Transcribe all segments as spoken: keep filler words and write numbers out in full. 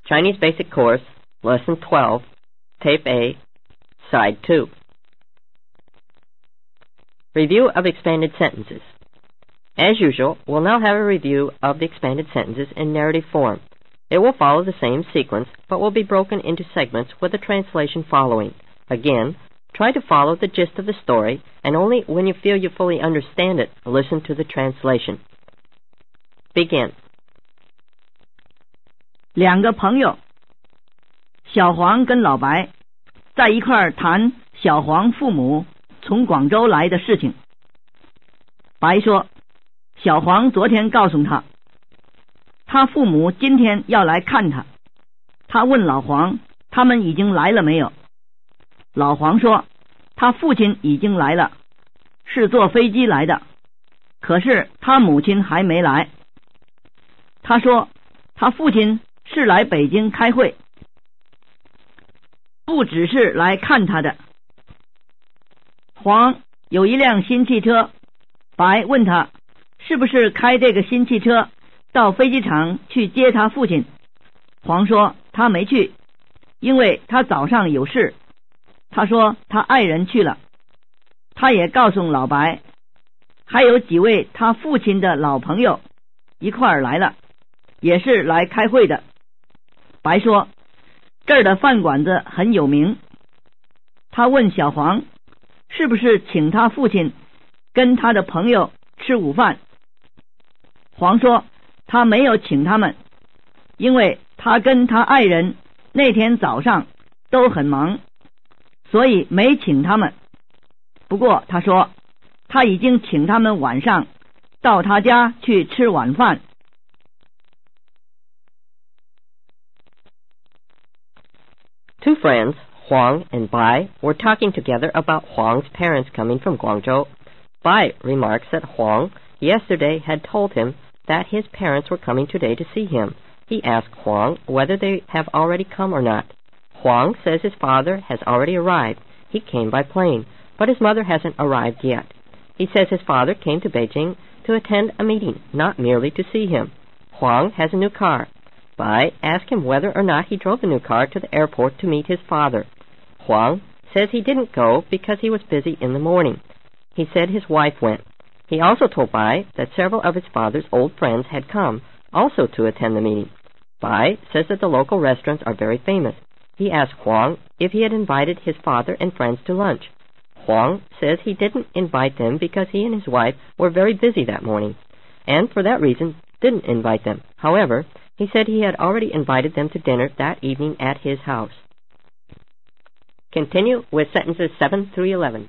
Chinese Basic Course, Lesson twelve, Tape A, Side two. Review of expanded sentences. As usual, we'll now have a review of the expanded sentences in narrative form. It will follow the same sequence, but will be broken into segments with a translation following. Again, try to follow the gist of the story, and only when you feel you fully understand it, listen to the translation. Begin. 两个朋友，小黄跟老白在一块儿谈小黄父母从广州来的事情。白说，小黄昨天告诉他，他父母今天要来看他。他问老黄，他们已经来了没有？老黄说，他父亲已经来了，是坐飞机来的，可是他母亲还没来。他说，他父亲是来北京开会，不只是来看他的。黄有一辆新汽车，白问他是不是开这个新汽车到飞机场去接他父亲。黄说他没去，因为他早上有事。他说他爱人去了。他也告诉老白，还有几位他父亲的老朋友一块儿来了，也是来开会的。白说，这儿的饭馆子很有名。他问小黄，是不是请他父亲跟他的朋友吃午饭？黄说，他没有请他们，因为他跟他爱人那天早上都很忙，所以没请他们。不过他说，他已经请他们晚上到他家去吃晚饭。 Two friends, Huang and Bai, were talking together about Huang's parents coming from Guangzhou. Bai remarks that Huang yesterday had told him that his parents were coming today to see him. He asked Huang whether they have already come or not. Huang says his father has already arrived. He came by plane, but his mother hasn't arrived yet. He says his father came to Beijing to attend a meeting, not merely to see him. Huang has a new car. Bai asked him whether or not he drove the new car to the airport to meet his father. Huang says he didn't go because he was busy in the morning. He said his wife went. He also told Bai that several of his father's old friends had come, also to attend the meeting. Bai says that the local restaurants are very famous. He asked Huang if he had invited his father and friends to lunch. Huang says he didn't invite them because he and his wife were very busy that morning, and for that reason didn't invite them. However, he said he had already invited them to dinner that evening at his house. Continue with sentences seven through eleven.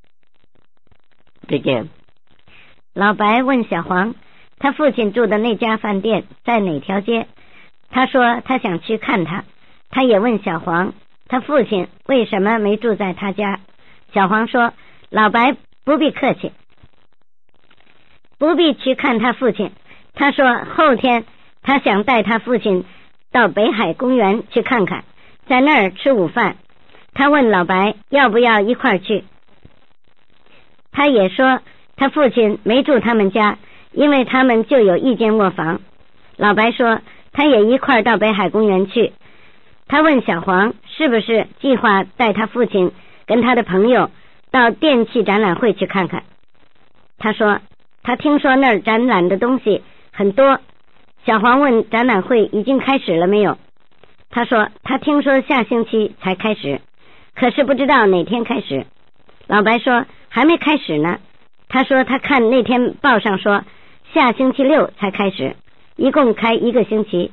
Begin. 老白问小黄，他父亲住的那家饭店在哪条街？他说他想去看他。他也问小黄，他父亲为什么没住在他家？小黄说，老白不必客气，不必去看他父亲。他说后天他想带他父亲到北海公园去看看，在那儿吃午饭。他问老白要不要一块儿去。他也说他父亲没住他们家，因为他们就有一间卧房。老白说他也一块儿到北海公园去。他问小黄是不是计划带他父亲跟他的朋友到电器展览会去看看。他说他听说那儿展览的东西很多。小黄问展览会已经开始了没有？他说他听说下星期才开始，可是不知道哪天开始。老白说还没开始呢。他说他看那天报上说下星期六才开始，一共开一个星期。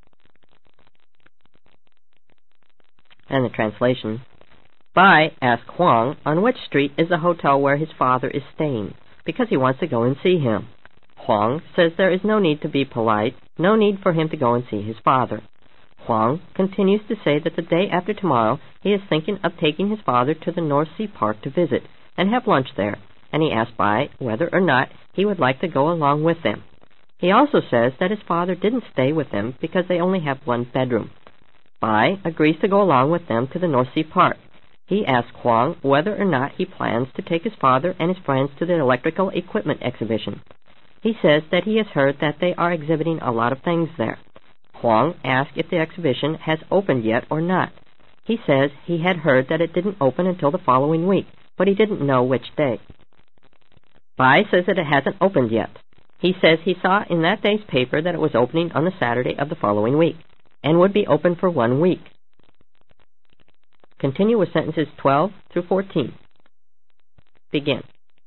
And the translation. Bai asked Huang on which street is the hotel where his father is staying, because he wants to go and see him. Huang says there is no need to be polite, no need for him to go and see his father. Huang continues to say that the day after tomorrow he is thinking of taking his father to the North Sea Park to visit and have lunch there, and he asked Bai whether or not he would like to go along with them. He also says that his father didn't stay with them because they only have one bedroom. Bai agrees to go along with them to the North Sea Park. He asks Huang whether or not he plans to take his father and his friends to the electrical equipment exhibition. He says that he has heard that they are exhibiting a lot of things there. Huang asked if the exhibition has opened yet or not. He says he had heard that it didn't open until the following week, but he didn't know which day. Bai says that it hasn't opened yet. He says he saw in that day's paper that it was opening on the Saturday of the following week, and would be open for one week. Continue with sentences twelve through fourteen. Begin.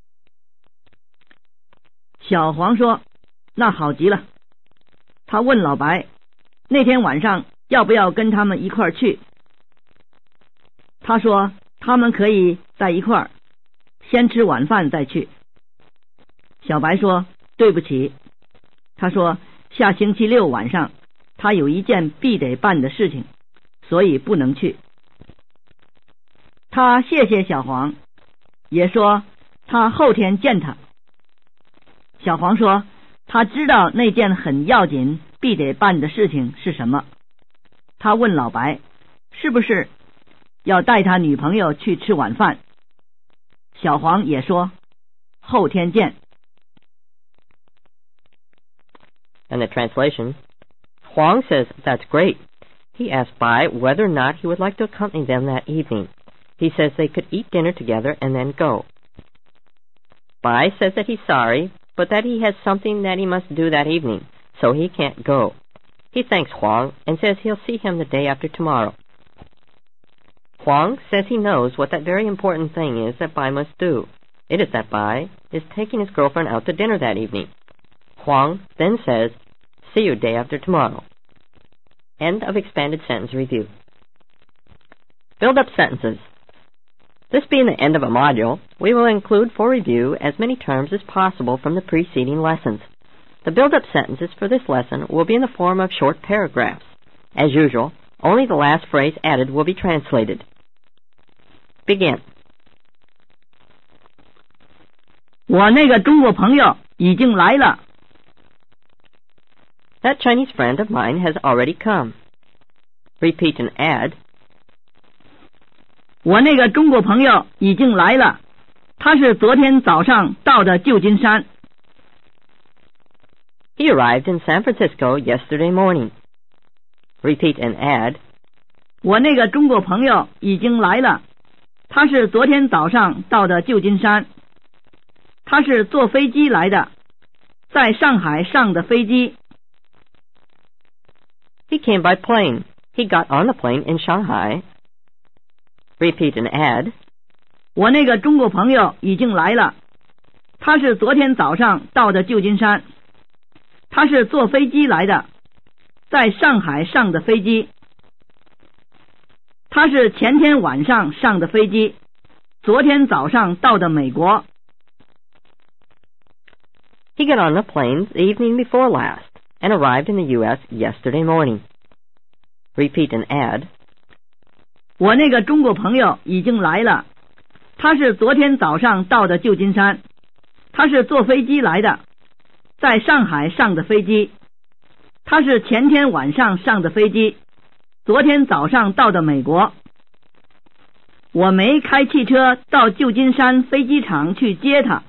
小黄说：“那好极了。”他问老白，那天晚上要不要跟他们一块儿去？他说他们可以在一块儿，先吃晚饭再去。小白说：“对不起。”他说下星期六晚上他有一件必得办的事情，所以不能去。他谢谢小黄，也说他后天见他。小黄说他知道那件很要紧必得办的事情是什么。他问老白是不是要带他女朋友去吃晚饭。小黄也说后天见。 And the translation, Huang says that's great. He asked Bai whether or not he would like to accompany them that evening. He says they could eat dinner together and then go. Bai says that he's sorry, but that he has something that he must do that evening, so he can't go. He thanks Huang and says he'll see him the day after tomorrow. Huang says he knows what that very important thing is that Bai must do. It is that Bai is taking his girlfriend out to dinner that evening. Huang then says, see you day after tomorrow. End of expanded sentence review. Build-up sentences. This being the end of a module, we will include for review as many terms as possible from the preceding lessons. The build-up sentences for this lesson will be in the form of short paragraphs. As usual, only the last phrase added will be translated. Begin. 我那个中国朋友已经来了。 That Chinese friend of mine has already come. Repeat and add. 我那个中国朋友已经来了，他是昨天早上到的旧金山。 He arrived in San Francisco yesterday morning. Repeat and add. 我那个中国朋友已经来了，他是昨天早上到的旧金山。他是坐飞机来的，在上海上的飞机。 He came by plane. He got on the plane in Shanghai. Repeat and add. 我那个中国朋友已经来了，他是昨天早上到的旧金山。他是坐飞机来的，在上海上的飞机。他是前天晚上上的飞机，昨天早上到的美国。 He got on the plane the evening before last and arrived in the U S yesterday morning. Repeat and add. 我那个中国朋友已经来了，他是昨天早上到的旧金山。他是坐飞机来的，在上海上的飞机。他是前天晚上上的飞机，昨天早上到的美国。我没开汽车到旧金山飞机场去接他。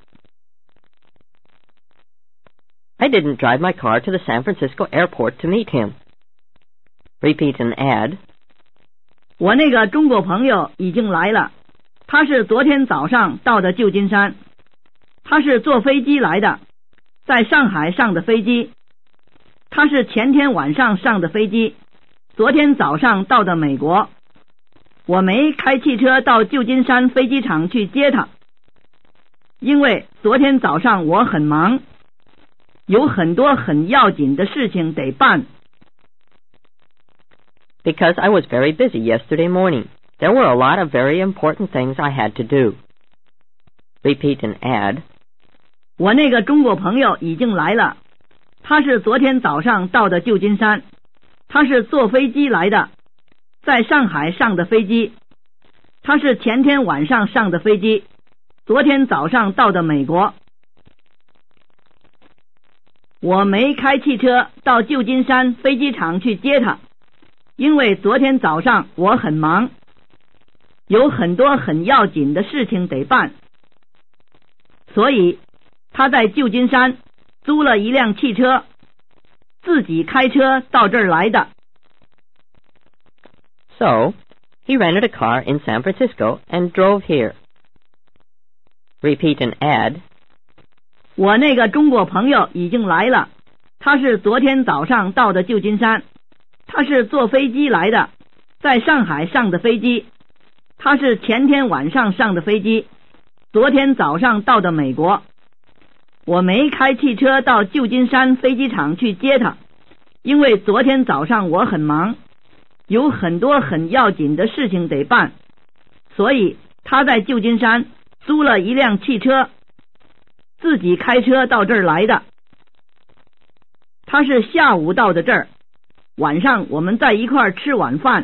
I didn't drive my car to the San Francisco airport to meet him. Repeat and add. 我那个中国朋友已经来了，他是昨天早上到的旧金山。他是坐飞机来的，在上海上的飞机。他是前天晚上上的飞机，昨天早上到的美国。我没开汽车到旧金山飞机场去接他，因为昨天早上我很忙。 有很多很要紧的事情得办。 Because I was very busy yesterday morning. There were a lot of very important things I had to do. Repeat and add. 我那个中国朋友已经来了，他是昨天早上到的旧金山。他是坐飞机来的，在上海上的飞机。他是前天晚上上的飞机，昨天早上到的美国。 我没开汽车到旧金山飞机场去接他，因为昨天早上我很忙，有很多很要紧的事情得办，所以他在旧金山租了一辆汽车， 自己开车到这儿来的。 So, he rented a car in San Francisco and drove here. Repeat and add. 我那个中国朋友已经来了，他是昨天早上到的旧金山，他是坐飞机来的，在上海上的飞机，他是前天晚上上的飞机，昨天早上到的美国。我没开汽车到旧金山飞机场去接他，因为昨天早上我很忙，有很多很要紧的事情得办，所以他在旧金山租了一辆汽车，自己开车到这儿来的。他是下午到的这儿，晚上我们在一块儿吃晚饭。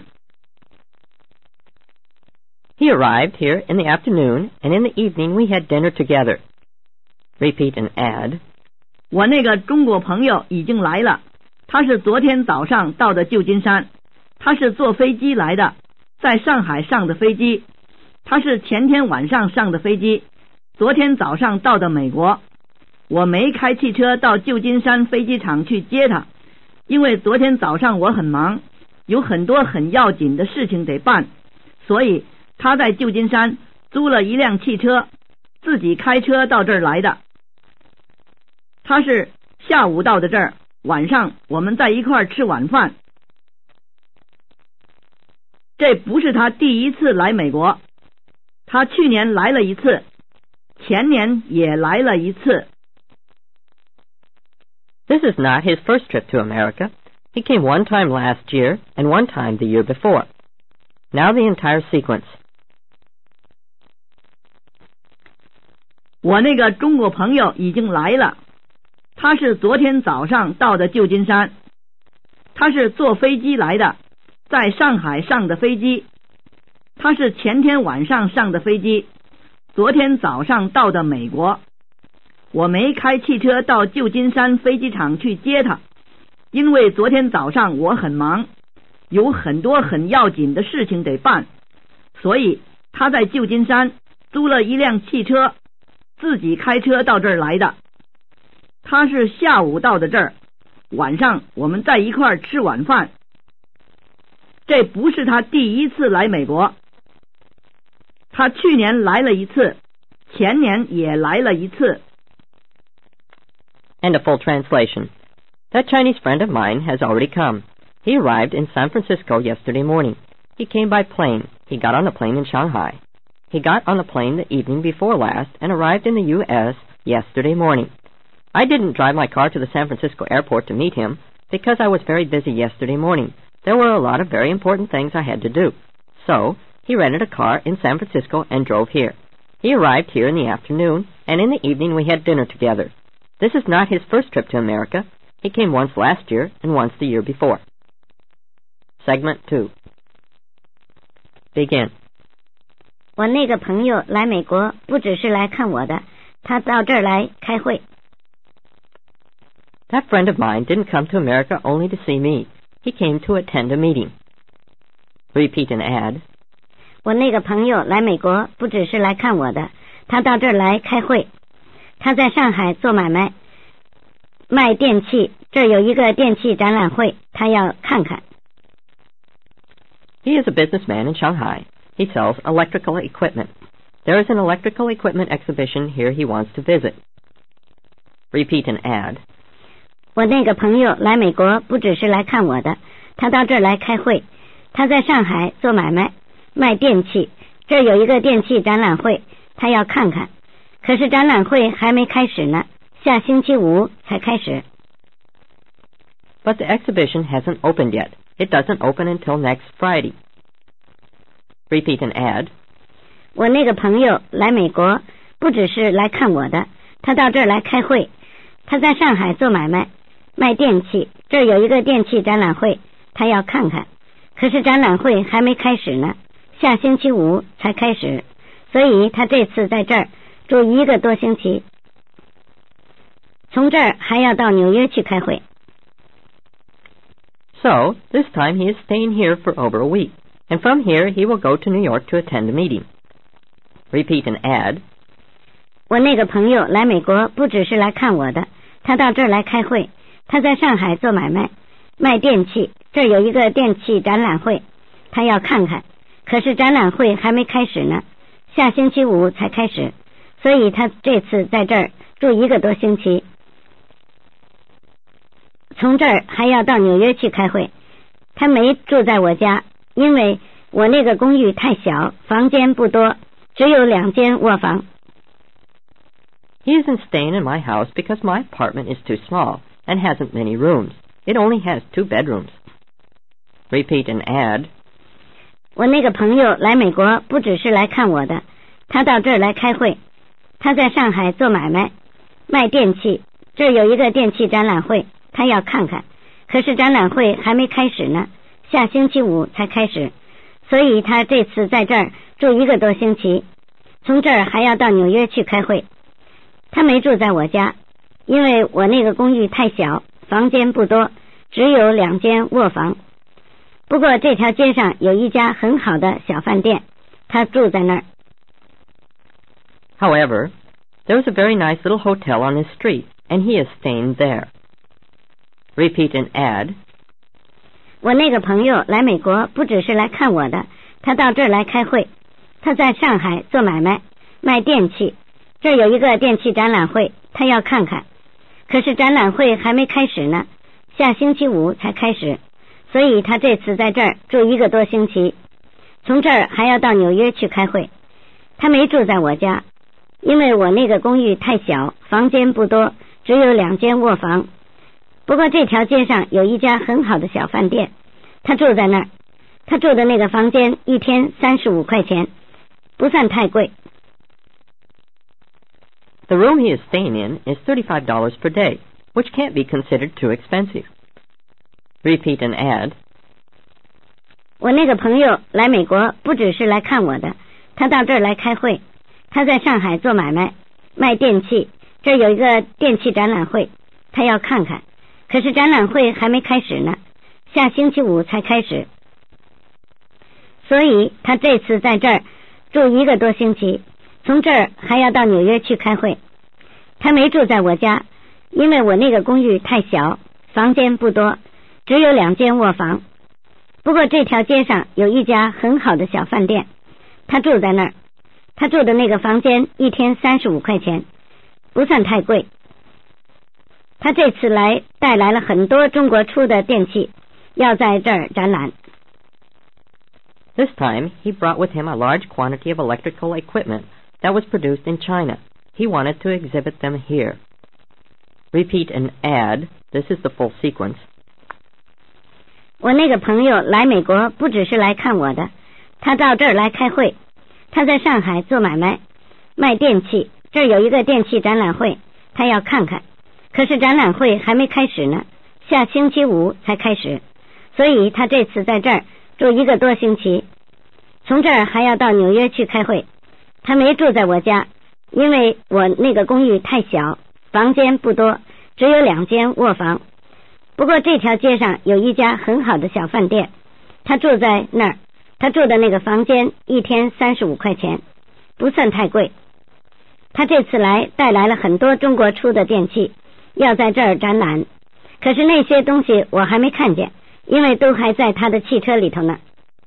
He arrived here in the afternoon, and in the evening we had dinner together. Repeat and add. 我那个中国朋友已经来了，他是昨天早上到的旧金山，他是坐飞机来的，在上海上的飞机，他是前天晚上上的飞机，昨天早上到的美国。我没开汽车到旧金山飞机场去接他，因为昨天早上我很忙，有很多很要紧的事情得办，所以他在旧金山租了一辆汽车，自己开车到这儿来的。他是下午到的这儿，晚上我们在一块儿吃晚饭。这不是他第一次来美国，他去年来了一次，前年也来了一次。 This is not his first trip to America. He came one time last year and one time the year before. Now the entire sequence. 我那个中国朋友已经来了，他是昨天早上到的旧金山，他是坐飞机来的，在上海上的飞机，他是前天晚上上的飞机，昨天早上到的美国。我没开汽车到旧金山飞机场去接他，因为昨天早上我很忙，有很多很要紧的事情得办，所以他在旧金山租了一辆汽车，自己开车到这儿来的。他是下午到的这儿，晚上我们在一块儿吃晚饭。这不是他第一次来美国，他去年来了一次，前年也来了一次。 And a full translation. That Chinese friend of mine has already come. He arrived in San Francisco yesterday morning. He came by plane. He got on the plane in Shanghai. He got on the plane the evening before last and arrived in the U S yesterday morning. I didn't drive my car to the San Francisco airport to meet him because I was very busy yesterday morning. There were a lot of very important things I had to do. So, he rented a car in San Francisco and drove here. He arrived here in the afternoon, and in the evening we had dinner together. This is not his first trip to America. He came once last year and once the year before. Segment two. Begin. 我那个朋友来美国不只是来看我的，他到这儿来开会。 That friend of mine didn't come to America only to see me. He came to attend a meeting. Repeat and add. 我那个朋友来美国不只是来看我的，他到这儿来开会。他在上海做买卖，卖电器，这儿有一个电器展览会，他要看看。 He is a businessman in Shanghai. He sells electrical equipment. There is an electrical equipment exhibition here he wants to visit. Repeat and add. 我那个朋友来美国不只是来看我的，他到这儿来开会。他在上海做买卖，卖电器，这儿有一个电器展览会，他要看看。可是展览会还没开始呢，下星期五才开始。 But the exhibition hasn't opened yet. It doesn't open until next Friday. Repeat and add. 我那个朋友来美国不只是来看我的，他到这儿来开会。他在上海做买卖，卖电器，这儿有一个电器展览会，他要看看。可是展览会还没开始呢，下星期五才开始，所以他这次在这儿住一个多星期，从这儿还要到纽约去开会。 So, this time he is staying here for over a week, and from here he will go to New York to attend a meeting. Repeat and add. 我那个朋友来美国不只是来看我的，他到这儿来开会。 他在上海做买卖，卖电器，这儿有一个电器展览会，他要看看，可是展览会还没开始呢，下星期五才开始，所以他这次在这儿住一个多星期，从这儿还要到纽约去开会。他没住在我家，因为我那个公寓太小，房间不多，只有两间卧房。 He isn't staying in my house because my apartment is too small and hasn't many rooms. It only has two bedrooms. Repeat and add. 我那个朋友来美国不只是来看我的，他到这儿来开会。他在上海做买卖，卖电器，这儿有一个电器展览会，他要看看，可是展览会还没开始呢，下星期五才开始，所以他这次在这儿住一个多星期，从这儿还要到纽约去开会。他没住在我家，因为我那个公寓太小，房间不多，只有两间卧房。不过这条街上有一家很好的小饭店，他住在那儿。 However, there is a very nice little hotel on his street, and he is staying there. Repeat and add. 我那个朋友来美国不只是来看我的，他到这儿来开会。他在上海做买卖，卖电器，这儿有一个电器展览会，他要看看，可是展览会还没开始呢，下星期五才开始，所以他这次在这儿住一个多星期，从这儿还要到纽约去开会。他没住在我家，因为我那个公寓太小，房间不多，只有两间卧房。不过这条街上有一家很好的小饭店，他住在那儿。他住的那个房间一天三十五块钱，不算太贵。 The room he is staying in is thirty-five dollars per day, which can't be considered too expensive. Repeat and add. 我那个朋友来美国不只是来看我的，他到这儿来开会。他在上海做买卖，卖电器，这儿有一个电器展览会，他要看看，可是展览会还没开始呢，下星期五才开始，所以他这次在这儿住一个多星期，从这儿还要到纽约去开会。他没住在我家，因为我那个公寓太小，房间不多，只有两间卧房。不过这条街上有一家很好的小饭店，他住在那儿。他住的那个房间一天三十五块钱，不算太贵。他这次来带来了很多中国出的电器，要在这儿展览。 This time, he brought with him a large quantity of electrical equipment that was produced in China. He wanted to exhibit them here. Repeat and add. This is the full sequence. 我那个朋友来美国不只是来看我的，他到这儿来开会。他在上海做买卖，卖电器，这儿有一个电器展览会，他要看看，可是展览会还没开始呢，下星期五才开始，所以他这次在这儿住一个多星期，从这儿还要到纽约去开会。他没住在我家，因为我那个公寓太小，房间不多，只有两间卧房。不过这条街上有一家很好的小饭店，他住在那儿。他住的那个房间一天三十五块钱，不算太贵。他这次来带来了很多中国出的电器，要在这儿展览，可是那些东西我还没看见，因为都还在他的汽车里头呢。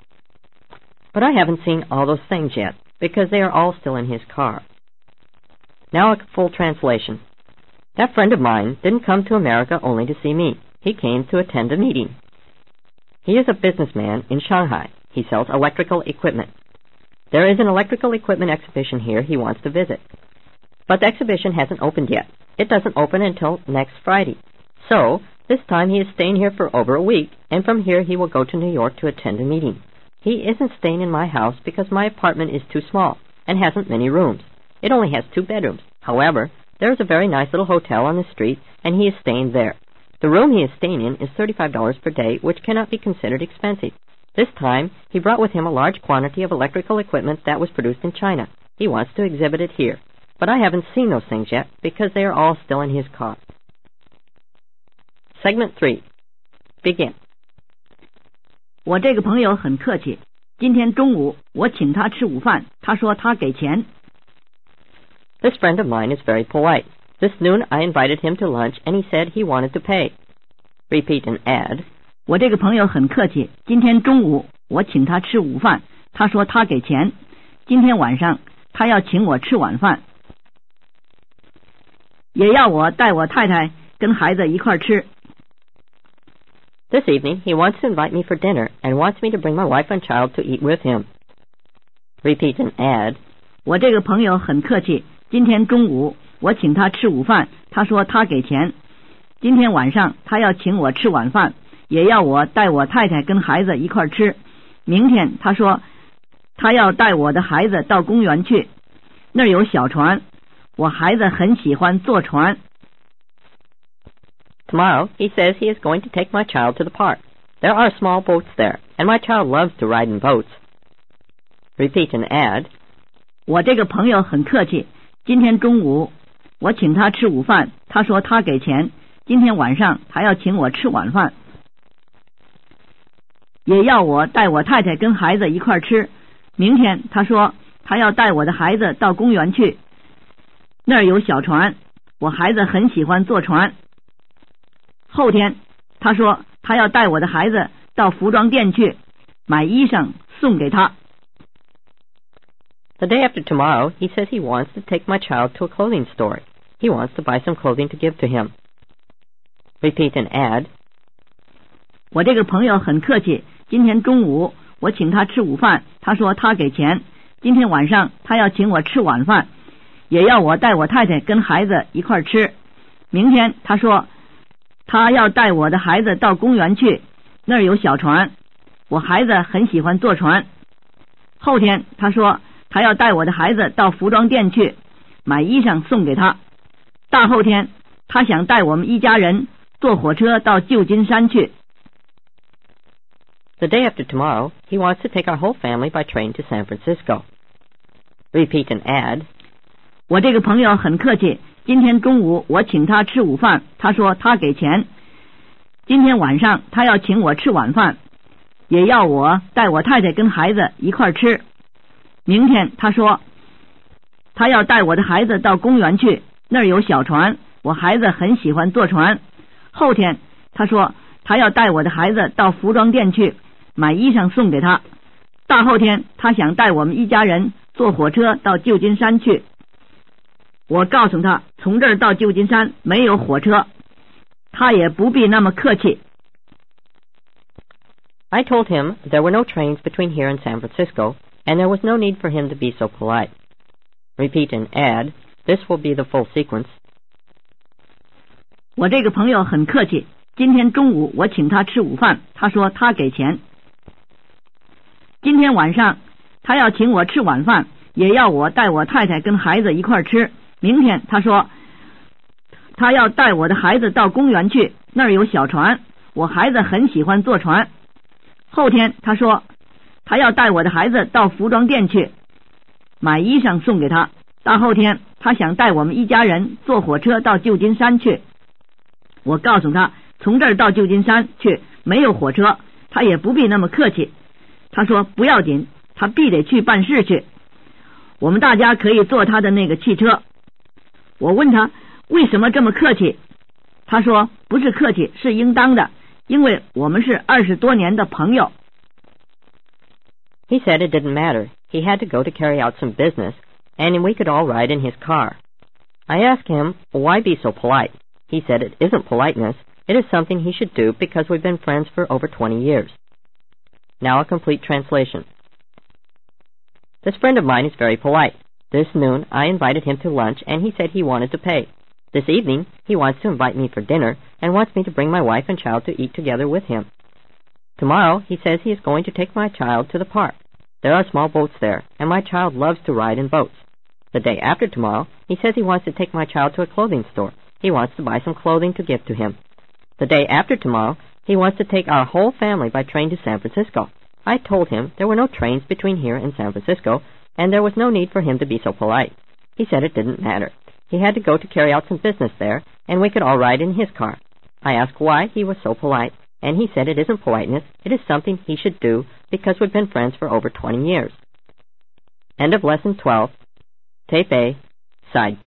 But I haven't seen all those things yet, because they are all still in his car. Now a full translation. That friend of mine didn't come to America only to see me. He came to attend a meeting. He is a businessman in Shanghai. He sells electrical equipment. There is an electrical equipment exhibition here he wants to visit. But the exhibition hasn't opened yet. It doesn't open until next Friday. So, this time he is staying here for over a week, and from here he will go to New York to attend a meeting. He isn't staying in my house because my apartment is too small and hasn't many rooms. It only has two bedrooms. However, there is a very nice little hotel on the street, and he is staying there. The room he is staying in is thirty-five dollars per day, which cannot be considered expensive. This time, he brought with him a large quantity of electrical equipment that was produced in China. He wants to exhibit it here. But I haven't seen those things yet, because they are all still in his car. Segment three. Begin. 我这个朋友很客气，今天中午我请他吃午饭，他说他给钱。 This friend of mine is very polite. This noon I invited him to lunch, and he said he wanted to pay. Repeat and add. 我这个朋友很客气，今天中午我请他吃午饭，他说他给钱。今天晚上他要请我吃晚饭，也要我带我太太跟孩子一块吃。 This evening he wants to invite me for dinner and wants me to bring my wife and child to eat with him. Repeat and add. 我这个朋友很客气，今天中午我请他吃午饭，他说他给钱。今天晚上他要请我吃晚饭，也要我带我太太跟孩子一块吃。明天他说他要带我的孩子到公园去，那儿有小船，我孩子很喜欢坐船。 Tomorrow he says he is going to take my child to the park. There are small boats there, and my child loves to ride in boats. Repeat and add. 我这个朋友很客气，今天中午我请他吃午饭，他说他给钱。今天晚上他要请我吃晚饭，也要我带我太太跟孩子一块吃。明天他说他要带我的孩子到公园去，那儿有小船，我孩子很喜欢坐船。后天他说他要带我的孩子到服装店去买衣裳送给他。 The day after tomorrow, he says he wants to take my child to a clothing store. He wants to buy some clothing to give to him. Repeat and add. 我这个朋友很客气，今天中午我请他吃午饭，他说他给钱。今天晚上他要请我吃晚饭，也要我带我太太跟孩子一块吃。明天他说他要带我的孩子到公园去，那儿有小船，我孩子很喜欢坐船。后天他说他要带我的孩子到服装店去买衣裳送给他。大后天他想带我们一家人坐火车到旧金山去。 The day after tomorrow, he wants to take our whole family by train to San Francisco. Repeat and add. 我这个朋友很客气，今天中午我请他吃午饭，他说他给钱。今天晚上他要请我吃晚饭，也要我带我太太跟孩子一块吃。明天他说他要带我的孩子到公园去，那儿有小船，我孩子很喜欢坐船。后天他说他要带我的孩子到服装店去买衣裳送给他。大后天他想带我们一家人坐火车到旧金山去。我告诉他从这儿到旧金山没有火车，他也不必那么客气。 I told him there were no trains between here and San Francisco, and there was no need for him to be so polite. Repeat and add. This will be the full sequence. 我这个朋友很客气，今天中午我请他吃午饭，他说他给钱。今天晚上他要请我吃晚饭，也要我带我太太跟孩子一块吃。明天他说他要带我的孩子到公园去，那儿有小船，我孩子很喜欢坐船。后天他说他要带我的孩子到服装店去买衣裳送给他。大后天他想带我们一家人坐火车到旧金山去。我告诉他从这儿到旧金山去没有火车，他也不必那么客气。他说不要紧，他必得去办事去，我们大家可以坐他的那个汽车。我问他为什么这么客气，他说不是客气，是应当的，因为我们是二十多年的朋友。 He said it didn't matter. He had to go to carry out some business, and we could all ride in his car. I asked him, why be so polite? He said it isn't politeness. It is something he should do because we've been friends for over twenty years. Now a complete translation. This friend of mine is very polite. This noon I invited him to lunch, and he said he wanted to pay. This evening he wants to invite me for dinner and wants me to bring my wife and child to eat together with him. Tomorrow he says he is going to take my child to the park. There are small boats there, and my child loves to ride in boats. The day after tomorrow he says he wants to take my child to a clothing store. He wants to buy some clothing to give to him. The day after tomorrow he wants to take our whole family by train to San Francisco. I told him there were no trains between here and San Francisco, and there was no need for him to be so polite. He said it didn't matter. He had to go to carry out some business there, and we could all ride in his car. I asked why he was so polite, and he said it isn't politeness, it is something he should do because we've been friends for over twenty years. End of Lesson twelve. Tape A, Side